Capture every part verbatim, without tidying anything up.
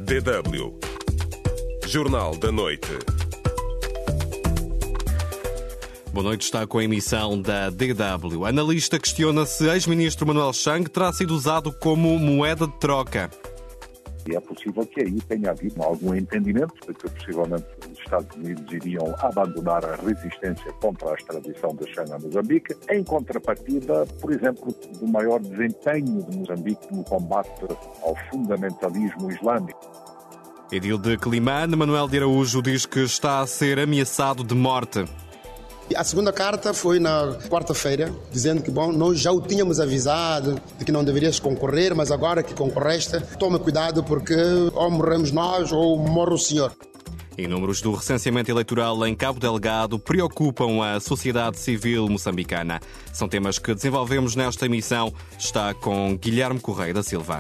D W Jornal da Noite. Boa noite, está com a emissão da D W. Analista questiona se ex-ministro Manuel Chang terá sido usado como moeda de troca. E é possível que aí tenha havido algum entendimento de que possivelmente os Estados Unidos iriam abandonar a resistência contra a extradição de Chang a Moçambique, em contrapartida, por exemplo, do maior desempenho de Moçambique no combate ao fundamentalismo islâmico. Edil de Climane, Manuel de Araújo diz que está a ser ameaçado de morte. A segunda carta foi na quarta-feira, dizendo que, bom, nós já o tínhamos avisado de que não deverias concorrer, mas agora que concorreste, tome cuidado porque ou morremos nós ou morre o senhor. E números do recenseamento eleitoral em Cabo Delgado preocupam a sociedade civil moçambicana. São temas que desenvolvemos nesta emissão. Está com Guilherme Correia da Silva.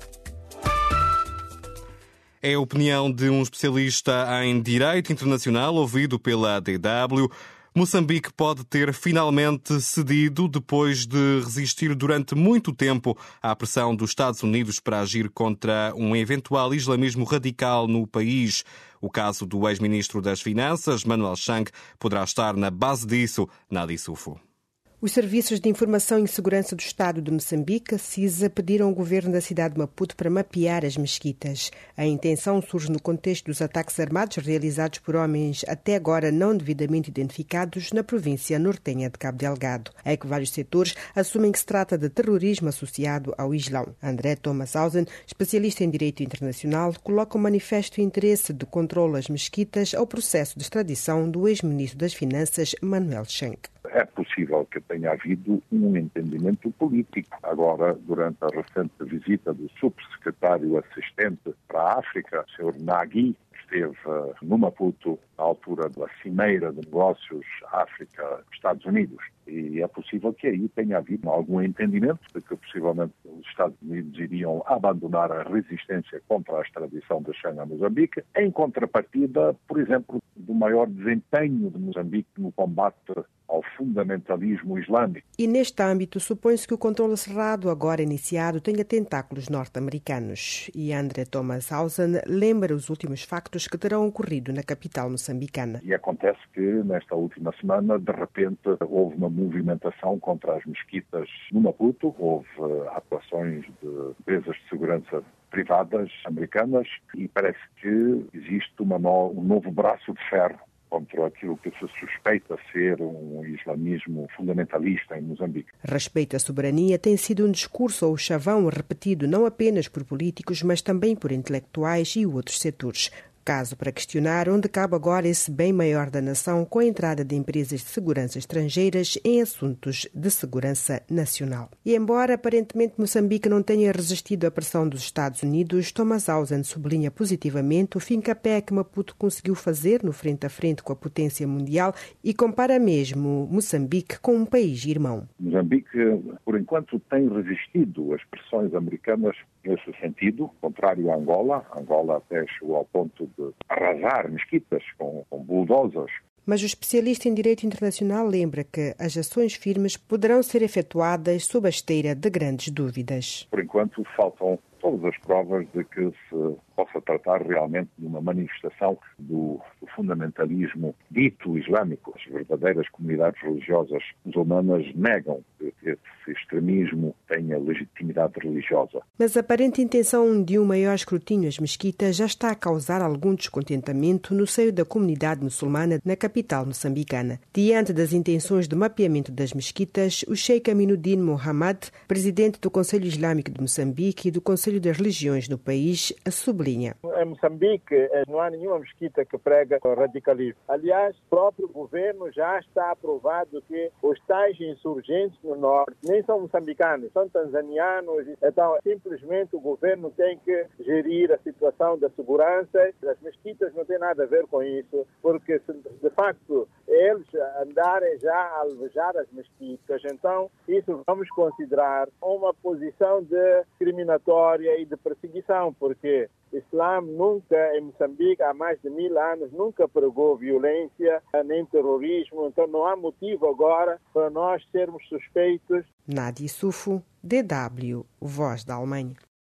É a opinião de um especialista em Direito Internacional, ouvido pela D W. Moçambique pode ter finalmente cedido depois de resistir durante muito tempo à pressão dos Estados Unidos para agir contra um eventual islamismo radical no país. O caso do ex-ministro das Finanças, Manuel Chang, poderá estar na base disso, Nadi Sufo. Os Serviços de Informação e Segurança do Estado de Moçambique, CISA, pediram ao governo da cidade de Maputo para mapear as mesquitas. A intenção surge no contexto dos ataques armados realizados por homens até agora não devidamente identificados na província nortenha de Cabo Delgado. É que vários setores assumem que se trata de terrorismo associado ao Islão. André Thomas-Hausen, especialista em Direito Internacional, coloca o manifesto interesse de controle às mesquitas ao processo de extradição do ex-ministro das Finanças, Manuel Chang. É possível que tenha havido um entendimento político. Agora, durante a recente visita do subsecretário assistente para a África, o senhor Nagui, esteve no Maputo na altura da Cimeira de Negócios África-Estados Unidos. E é possível que aí tenha havido algum entendimento de que possivelmente os Estados Unidos iriam abandonar a resistência contra a extradição de Chang a Moçambique, em contrapartida, por exemplo, do maior desempenho de Moçambique no combate ao fundamentalismo islâmico. E neste âmbito, supõe-se que o controle cerrado agora iniciado tenha tentáculos norte-americanos. E André Thomas-Hausen lembra os últimos factos que terão ocorrido na capital moçambicana. E acontece que nesta última semana, de repente, houve uma movimentação contra as mesquitas no Maputo, houve atuações de empresas de segurança privadas americanas e parece que existe uma no, um novo braço de ferro contra aquilo que se suspeita ser um islamismo fundamentalista em Moçambique. Respeito à soberania tem sido um discurso ou chavão repetido não apenas por políticos, mas também por intelectuais e outros setores. Caso para questionar onde cabe agora esse bem maior da nação com a entrada de empresas de segurança estrangeiras em assuntos de segurança nacional. E embora aparentemente Moçambique não tenha resistido à pressão dos Estados Unidos, Thomas-Hausen sublinha positivamente o fim-capé que Maputo conseguiu fazer no frente a frente com a potência mundial e compara mesmo Moçambique com um país irmão. Moçambique, por enquanto, tem resistido às pressões americanas nesse sentido, contrário a Angola. Angola até chegou ao ponto de arrasar mesquitas com, com bulldozers. Mas o especialista em Direito Internacional lembra que as ações firmes poderão ser efetuadas sob a esteira de grandes dúvidas. Por enquanto, faltam todas as provas de que se possa tratar realmente de uma manifestação do, do fundamentalismo dito islâmico. As verdadeiras comunidades religiosas muçulmanas negam que esse extremismo tenha legitimidade religiosa. Mas a aparente intenção de um maior escrutínio às mesquitas já está a causar algum descontentamento no seio da comunidade muçulmana na capital moçambicana. Diante das intenções de mapeamento das mesquitas, o Sheikh Aminuddin Mohamed, presidente do Conselho Islâmico de Moçambique e do Conselho das Religiões no país, sublinha. Em Moçambique não há nenhuma mesquita que prega o radicalismo. Aliás, o próprio governo já está aprovado que os tais insurgentes no norte nem são moçambicanos, são tanzanianos. Então, simplesmente o governo tem que gerir a situação da segurança. As mesquitas não têm nada a ver com isso, porque se de facto eles andarem já a alvejar as mesquitas, então isso vamos considerar uma posição de discriminatória e de perseguição, porque o Islã nunca, em Moçambique, há mais de mil anos, nunca pregou violência nem terrorismo, então não há motivo agora para nós sermos suspeitos. Nadi Sufo, D W, Voz da Alemanha.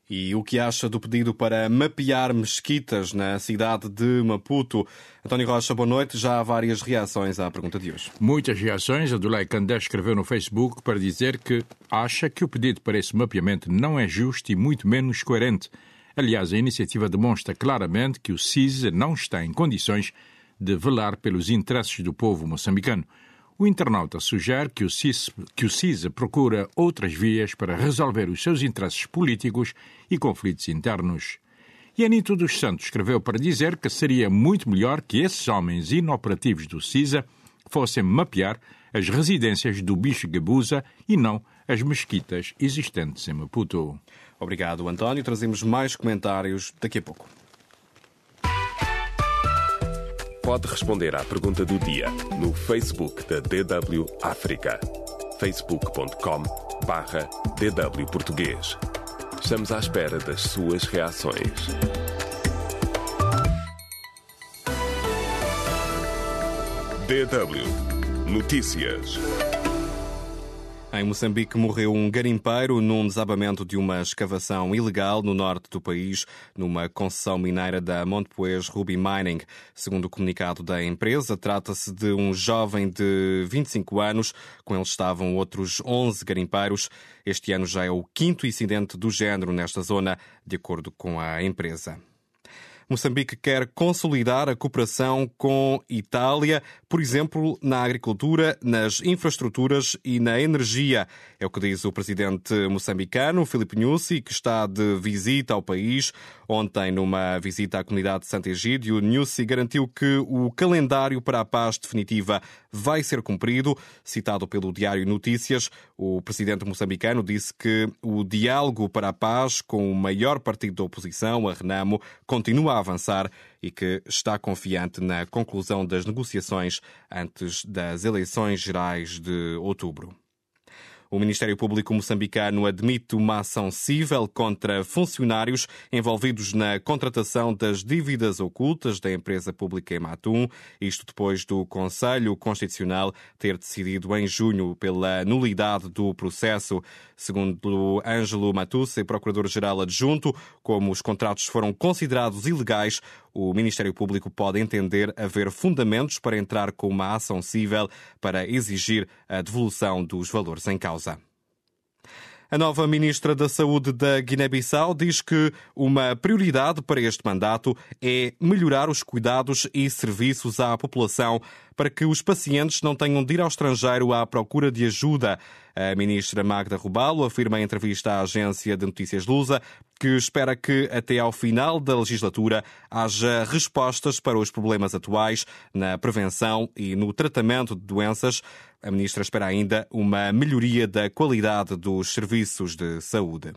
E o que acha do pedido para mapear mesquitas na cidade de Maputo? António Rocha, boa noite. Já há várias reações à pergunta de hoje. Muitas reações. Adulay Candé escreveu no Facebook para dizer que acha que o pedido para esse mapeamento não é justo e muito menos coerente. Aliás, a iniciativa demonstra claramente que o CISA não está em condições de velar pelos interesses do povo moçambicano. O internauta sugere que o CISA, que o CISA procura outras vias para resolver os seus interesses políticos e conflitos internos. E Anito dos Santos escreveu para dizer que seria muito melhor que esses homens inoperativos do CISA fossem mapear as residências do bicho gabusa e não as mesquitas existentes em Maputo. Obrigado, António. Trazemos mais comentários daqui a pouco. Pode responder à pergunta do dia no Facebook da D W África. facebook ponto com barra D W Português. Estamos à espera das suas reações. D W Notícias. Em Moçambique morreu um garimpeiro num desabamento de uma escavação ilegal no norte do país, numa concessão mineira da Montepuez Ruby Mining. Segundo o comunicado da empresa, trata-se de um jovem de vinte e cinco anos. Com ele estavam outros onze garimpeiros. Este ano já é o quinto incidente do género nesta zona, de acordo com a empresa. Moçambique quer consolidar a cooperação com Itália, por exemplo, na agricultura, nas infraestruturas e na energia. É o que diz o presidente moçambicano, Filipe Nyusi, que está de visita ao país. Ontem, numa visita à comunidade de Santo Egídio, Nyusi garantiu que o calendário para a paz definitiva vai ser cumprido. Citado pelo Diário Notícias, o presidente moçambicano disse que o diálogo para a paz com o maior partido da oposição, a Renamo, continua a avançar e que está confiante na conclusão das negociações antes das eleições gerais de outubro. O Ministério Público moçambicano admite uma ação cível contra funcionários envolvidos na contratação das dívidas ocultas da empresa pública Ematum, isto depois do Conselho Constitucional ter decidido em junho pela nulidade do processo. Segundo Ângelo Matusse, procurador-geral adjunto, como os contratos foram considerados ilegais, o Ministério Público pode entender haver fundamentos para entrar com uma ação cível para exigir a devolução dos valores em causa. A nova ministra da Saúde da Guiné-Bissau diz que uma prioridade para este mandato é melhorar os cuidados e serviços à população para que os pacientes não tenham de ir ao estrangeiro à procura de ajuda. A ministra Magda Rubalo afirma em entrevista à agência de notícias Lusa que espera que até ao final da legislatura haja respostas para os problemas atuais na prevenção e no tratamento de doenças. A ministra espera ainda uma melhoria da qualidade dos serviços de saúde.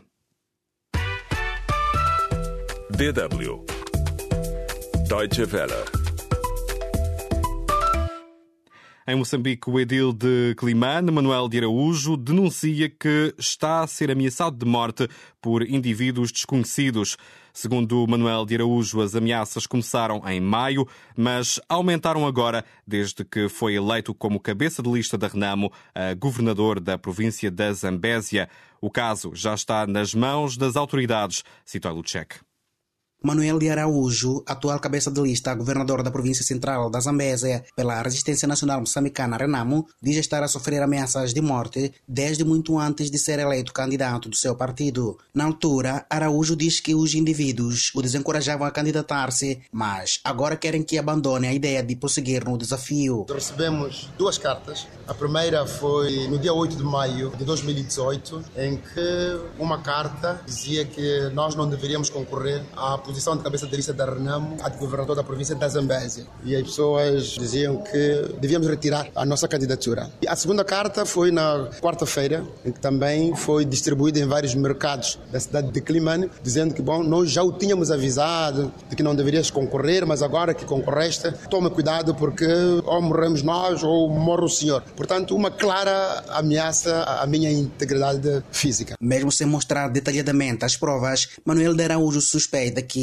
D W Deutsche Welle. Em Moçambique, o edil de Climane, Manuel de Araújo, denuncia que está a ser ameaçado de morte por indivíduos desconhecidos. Segundo Manuel de Araújo, as ameaças começaram em maio, mas aumentaram agora desde que foi eleito como cabeça de lista da Renamo a governador da província da Zambésia. O caso já está nas mãos das autoridades, citou Lucek. Manuel de Araújo, atual cabeça de lista a governador da província central da Zambésia pela Resistência Nacional Moçambicana Renamo, diz estar a sofrer ameaças de morte desde muito antes de ser eleito candidato do seu partido. Na altura, Araújo diz que os indivíduos o desencorajavam a candidatar-se, mas agora querem que abandone a ideia de prosseguir no desafio. Recebemos duas cartas. A primeira foi no dia oito de maio de dois mil e dezoito, em que uma carta dizia que nós não deveríamos concorrer à posição de cabeça de lista da Renamo, a de governador da província da Zambésia. E as pessoas diziam que devíamos retirar a nossa candidatura. E a segunda carta foi na quarta-feira, em que também foi distribuída em vários mercados da cidade de Climane, dizendo que, bom, nós já o tínhamos avisado de que não deverias concorrer, mas agora que concorreste, tome cuidado porque ou morremos nós ou morre o senhor. Portanto, uma clara ameaça à minha integridade física. Mesmo sem mostrar detalhadamente as provas, Manuel de Araújo suspeita que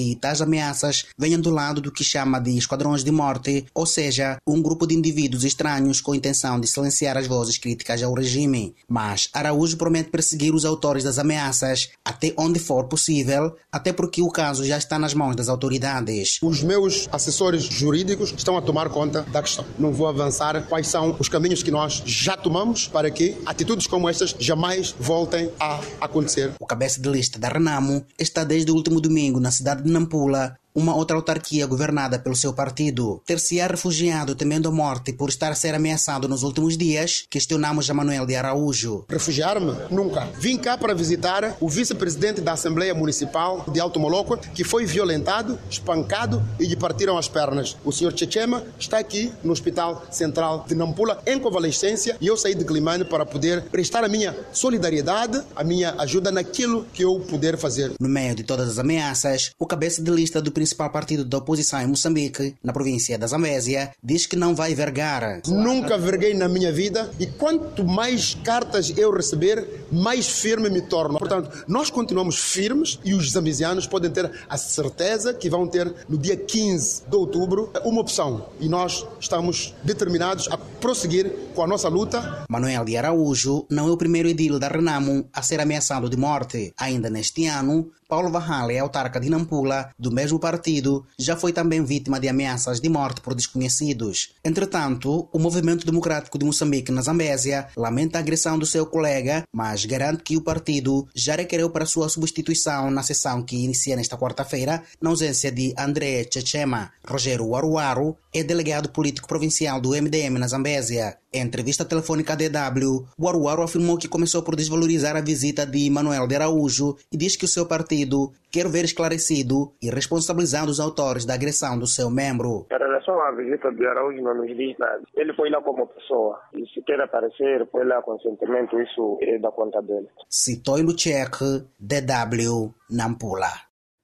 que tais ameaças venham do lado do que chama de esquadrões de morte, ou seja, um grupo de indivíduos estranhos com a intenção de silenciar as vozes críticas ao regime. Mas Araújo promete perseguir os autores das ameaças até onde for possível, até porque o caso já está nas mãos das autoridades. Os meus assessores jurídicos estão a tomar conta da questão. Não vou avançar quais são os caminhos que nós já tomamos para que atitudes como estas jamais voltem a acontecer. O cabeça de lista da Renamo está desde o último domingo na cidade de Nampula, uma outra autarquia governada pelo seu partido. Ter-se-á refugiado temendo a morte por estar a ser ameaçado nos últimos dias? Questionamos a Manuel de Araújo. Refugiar-me? Nunca. Vim cá para visitar o vice-presidente da Assembleia Municipal de Alto Moloco, que foi violentado, espancado e lhe partiram as pernas. O senhor Chechema está aqui no Hospital Central de Nampula em convalescência e eu saí de Climane para poder prestar a minha solidariedade, a minha ajuda naquilo que eu puder fazer. No meio de todas as ameaças, o cabeça de lista do principal partido da oposição em Moçambique, na província da Zambésia, diz que não vai vergar. Nunca verguei na minha vida e quanto mais cartas eu receber, mais firme me torno. Portanto, nós continuamos firmes e os zambesianos podem ter a certeza que vão ter no dia quinze de outubro uma opção e nós estamos determinados a prosseguir com a nossa luta. Manuel de Araújo não é o primeiro edil da Renamo a ser ameaçado de morte. Ainda neste ano, Paulo Vahale, autarca de Nampula, do mesmo partido, já foi também vítima de ameaças de morte por desconhecidos. Entretanto, o Movimento Democrático de Moçambique na Zambésia lamenta a agressão do seu colega, mas garante que o partido já requereu para sua substituição na sessão que inicia nesta quarta-feira, na ausência de André Chechema. Rogério Waruwaru é delegado político provincial do M D M na Zambésia. Em entrevista telefônica à D W, Waruwaru afirmou que começou por desvalorizar a visita de Manuel de Araújo e diz que o seu partido quer ver esclarecido e responsabilizado os autores da agressão do seu membro. Em relação à visita de Araújo, não nos diz nada. Ele foi lá como pessoa e se quer aparecer, foi lá com sentimento, isso é da conta dele. Citou Lucheque, D W, Nampula.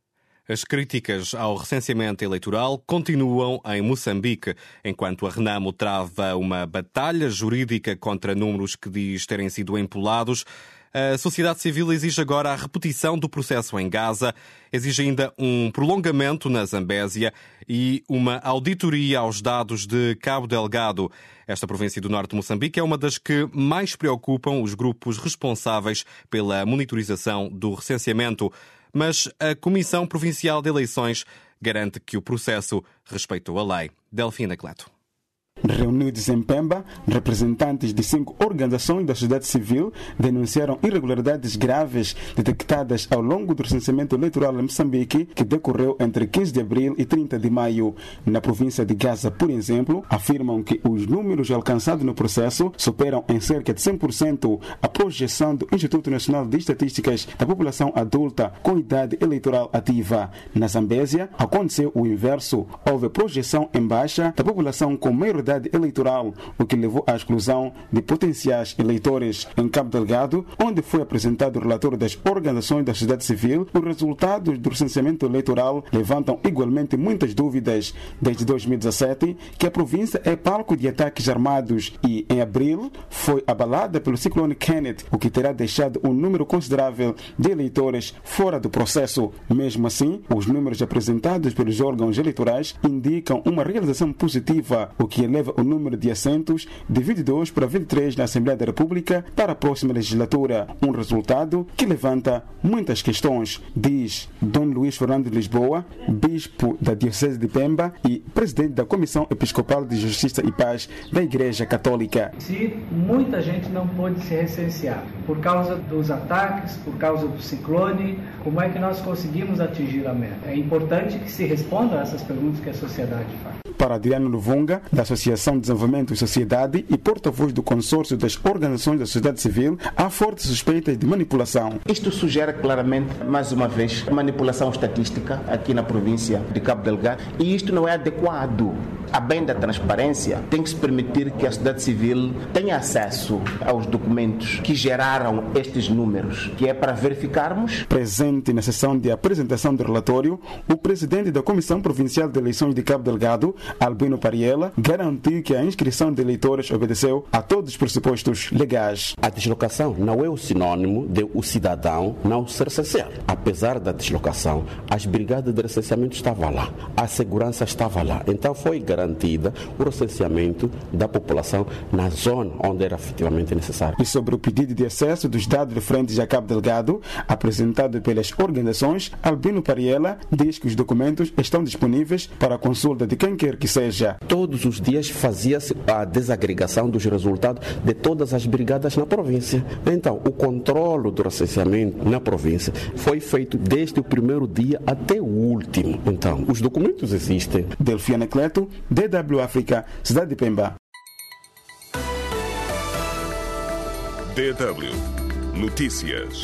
As críticas ao recenseamento eleitoral continuam em Moçambique, enquanto a Renamo trava uma batalha jurídica contra números que diz terem sido empolados. A sociedade civil exige agora a repetição do processo em Gaza, exige ainda um prolongamento na Zambésia e uma auditoria aos dados de Cabo Delgado. Esta província do norte de Moçambique é uma das que mais preocupam os grupos responsáveis pela monitorização do recenseamento. Mas a Comissão Provincial de Eleições garante que o processo respeitou a lei. Delfina Cleto. Reunidos em Pemba, representantes de cinco organizações da sociedade civil denunciaram irregularidades graves detectadas ao longo do recenseamento eleitoral em Moçambique, que decorreu entre quinze de abril e trinta de maio. Na província de Gaza, por exemplo, afirmam que os números alcançados no processo superam em cerca de cem por cento a projeção do Instituto Nacional de Estatísticas da população adulta com idade eleitoral ativa. Na Zambésia, aconteceu o inverso. Houve projeção em baixa da população com maioridade eleitoral, o que levou à exclusão de potenciais eleitores. Em Cabo Delgado, onde foi apresentado o relatório das organizações da sociedade civil, os resultados do recenseamento eleitoral levantam igualmente muitas dúvidas. Desde dois mil e dezassete, que a província é palco de ataques armados e, em abril, foi abalada pelo ciclone Kenneth, o que terá deixado um número considerável de eleitores fora do processo. Mesmo assim, os números apresentados pelos órgãos eleitorais indicam uma realização positiva, o que eleva o número de assentos de vinte e dois para vinte e três na Assembleia da República para a próxima legislatura. Um resultado que levanta muitas questões, diz Dom Luís Fernando de Lisboa, bispo da Diocese de Pemba e presidente da Comissão Episcopal de Justiça e Paz da Igreja Católica. Se muita gente não pôde se recensear por causa dos ataques, por causa do ciclone, como é que nós conseguimos atingir a meta? É importante que se responda a essas perguntas que a sociedade faz. Para Adriano Luvunga, da Associação de Desenvolvimento e Sociedade e porta-voz do consórcio das organizações da sociedade civil, há fortes suspeitas de manipulação. Isto sugere claramente, mais uma vez, manipulação estatística aqui na província de Cabo Delgado e isto não é adequado. a bem da transparência, tem que se permitir que a sociedade civil tenha acesso aos documentos que geraram estes números, que é para verificarmos. Presente na sessão de apresentação do relatório, o presidente da Comissão Provincial de Eleições de Cabo Delgado, Albino Pariela, garantiu que a inscrição de eleitores obedeceu a todos os pressupostos legais. A deslocação não é o sinônimo de o cidadão não se recensear. Apesar da deslocação, as brigadas de recenseamento estavam lá, a segurança estava lá. Então foi garantida o recenseamento da população na zona onde era efetivamente necessário. E sobre o pedido de acesso dos dados referentes a Cabo Delgado, apresentado pelas organizações, Albino Pariela diz que os documentos estão disponíveis para a consulta de quem quer que seja. Todos os dias fazia-se a desagregação dos resultados de todas as brigadas na província. Então, o controle do recenseamento na província foi feito desde o primeiro dia até o último. Então, os documentos existem. Delfina Cleto, D W África, Cidade de Pemba. D W Notícias.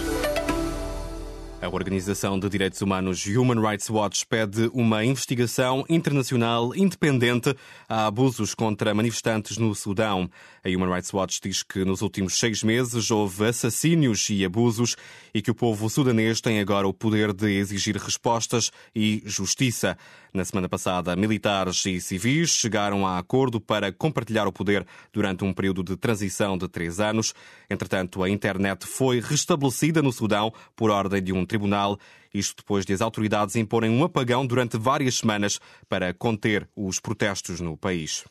A Organização de Direitos Humanos Human Rights Watch pede uma investigação internacional independente a abusos contra manifestantes no Sudão. A Human Rights Watch diz que nos últimos seis meses houve assassínios e abusos e que o povo sudanês tem agora o poder de exigir respostas e justiça. Na semana passada, militares e civis chegaram a acordo para compartilhar o poder durante um período de transição de três anos. Entretanto, a internet foi restabelecida no Sudão por ordem de um tribunal, isto depois de as autoridades imporem um apagão durante várias semanas para conter os protestos no país.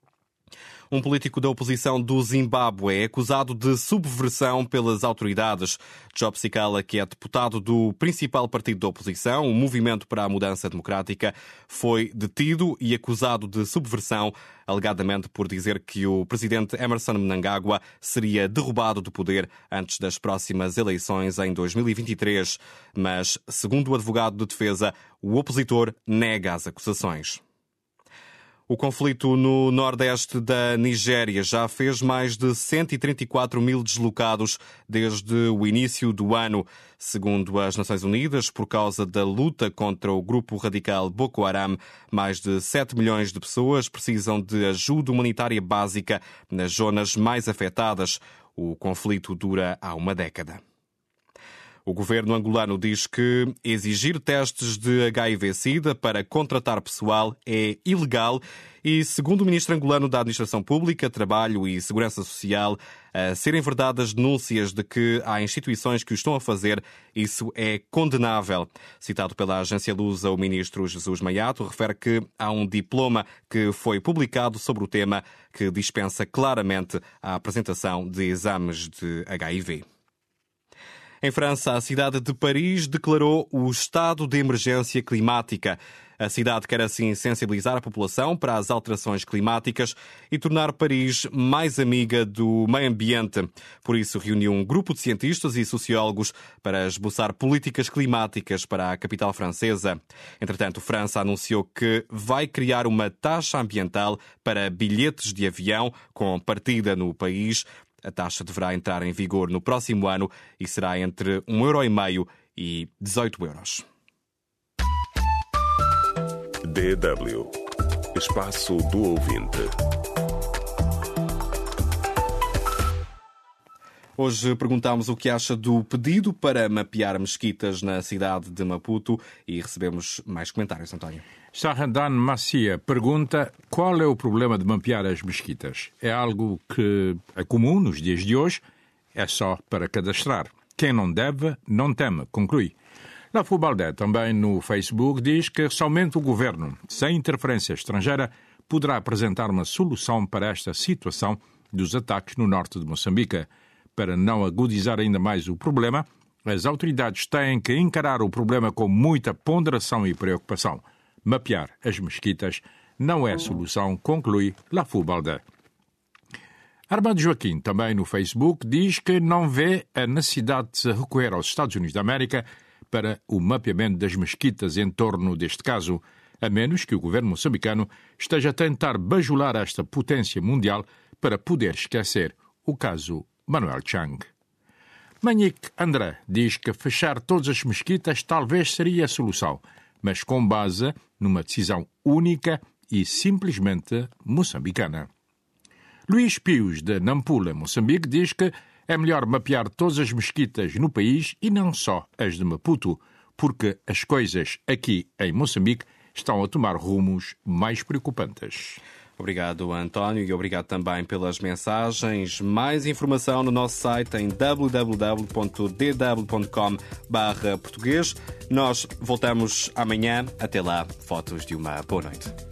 Um político da oposição do Zimbábue é acusado de subversão pelas autoridades. Job Sikala, que é deputado do principal partido da oposição, o Movimento para a Mudança Democrática, foi detido e acusado de subversão, alegadamente por dizer que o presidente Emmerson Mnangagwa seria derrubado do poder antes das próximas eleições em dois mil e vinte e três. Mas, segundo o advogado de defesa, o opositor nega as acusações. O conflito no nordeste da Nigéria já fez mais de cento e trinta e quatro mil deslocados desde o início do ano. Segundo as Nações Unidas, por causa da luta contra o grupo radical Boko Haram, mais de sete milhões de pessoas precisam de ajuda humanitária básica nas zonas mais afetadas. O conflito dura há uma década. O governo angolano diz que exigir testes de H I V-Sida para contratar pessoal é ilegal e, segundo o ministro angolano da Administração Pública, Trabalho e Segurança Social, a serem verdade as denúncias de que há instituições que o estão a fazer, isso é condenável. Citado pela agência Lusa, o ministro Jesus Maiato refere que há um diploma que foi publicado sobre o tema que dispensa claramente a apresentação de exames de H I V. Em França, a cidade de Paris declarou o estado de emergência climática. A cidade quer assim sensibilizar a população para as alterações climáticas e tornar Paris mais amiga do meio ambiente. Por isso, reuniu um grupo de cientistas e sociólogos para esboçar políticas climáticas para a capital francesa. Entretanto, França anunciou que vai criar uma taxa ambiental para bilhetes de avião com partida no país. A taxa deverá entrar em vigor no próximo ano e será entre um euro e meio e dezoito euros. D W Espaço do Ouvinte. Hoje perguntámos o que acha do pedido para mapear mesquitas na cidade de Maputo e recebemos mais comentários, António. Sahadan Massia pergunta qual é o problema de mapear as mesquitas. É algo que é comum nos dias de hoje, é só para cadastrar. Quem não deve, não teme, conclui. Lafu Baldé, também no Facebook, diz que somente o governo, sem interferência estrangeira, poderá apresentar uma solução para esta situação dos ataques no norte de Moçambique. Para não agudizar ainda mais o problema, as autoridades têm que encarar o problema com muita ponderação e preocupação. Mapear as mesquitas não é solução, conclui Lafu Baldé. Armando Joaquim, também no Facebook, diz que não vê a necessidade de se recorrer aos Estados Unidos da América para o mapeamento das mesquitas em torno deste caso, a menos que o governo moçambicano esteja a tentar bajular esta potência mundial para poder esquecer o caso Manuel Chang. Manique André diz que fechar todas as mesquitas talvez seria a solução, mas com base numa decisão única e simplesmente moçambicana. Luís Pius, de Nampula, Moçambique, diz que é melhor mapear todas as mesquitas no país e não só as de Maputo, porque as coisas aqui em Moçambique estão a tomar rumos mais preocupantes. Obrigado, António, e obrigado também pelas mensagens. Mais informação no nosso site em w w w ponto d w ponto com barra português. Nós voltamos amanhã. Até lá, fotos de uma boa noite.